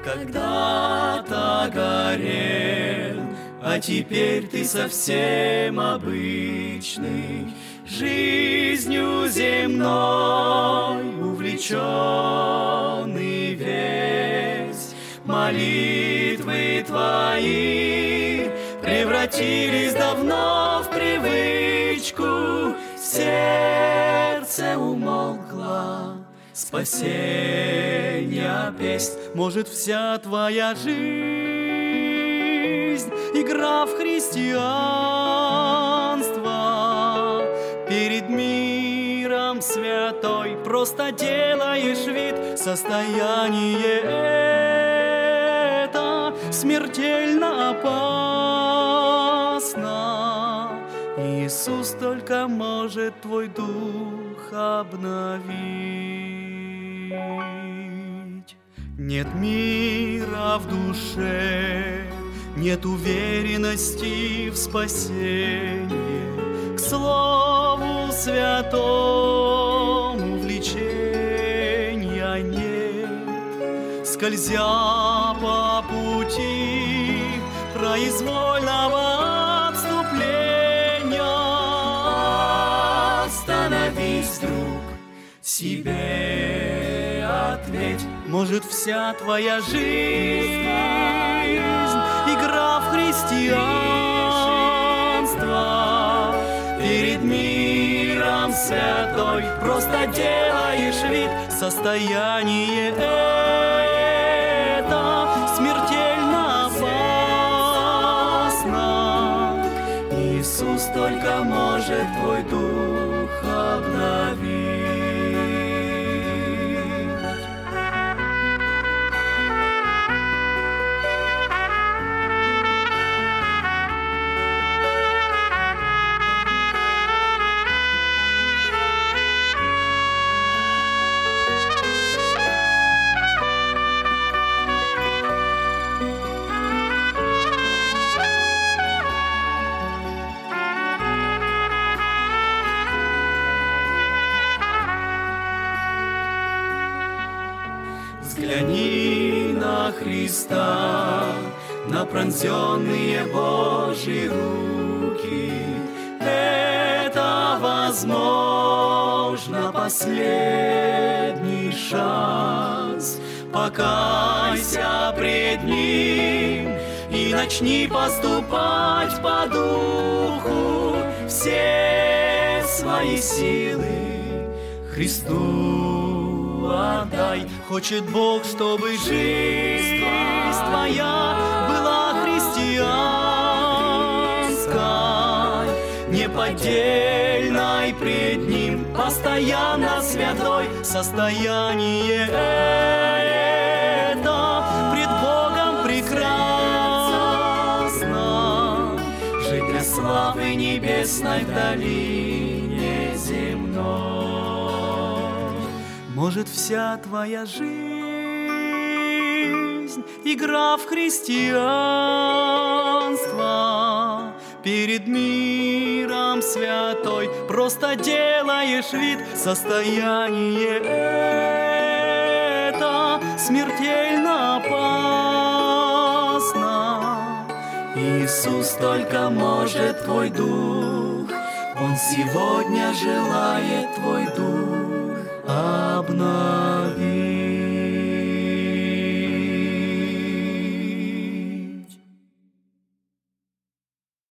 Когда-то горел, а теперь ты совсем обычный, жизнью земной увлеченный весь. Молитвы твои превратились давно в привычку, сердце умолкло, спасения песнь. Может, вся твоя жизнь игра в христианство, перед миром святой просто делаешь вид. Состояние это смертельно опасно. Иисус только может твой дух обновить. Нет мира в душе, нет уверенности в спасении, к слову святому влечения нет. Скользя по пути произвольного отступления, остановись, друг, себе ответь. Может, вся твоя жизнь игра в христианство, перед миром святой просто делаешь вид. Состояние это смертельно опасно. Иисус только может твой дух обновить. Взгляни на Христа, на пронзенные Божьи руки. Это, возможно, последний шанс. Покайся пред Ним и начни поступать по духу. Все свои силы Христу отдай. Хочет Бог, чтобы жизнь твоя была христианской, неподдельной пред Ним, постоянно святой. Состояние это пред Богом прекрасно, жить для славы небесной в долине земной. Может, вся твоя жизнь игра в христианство, перед миром святой просто делаешь вид. Состояние это смертельно опасно. Иисус только может твой дух, Он сегодня желает твой дух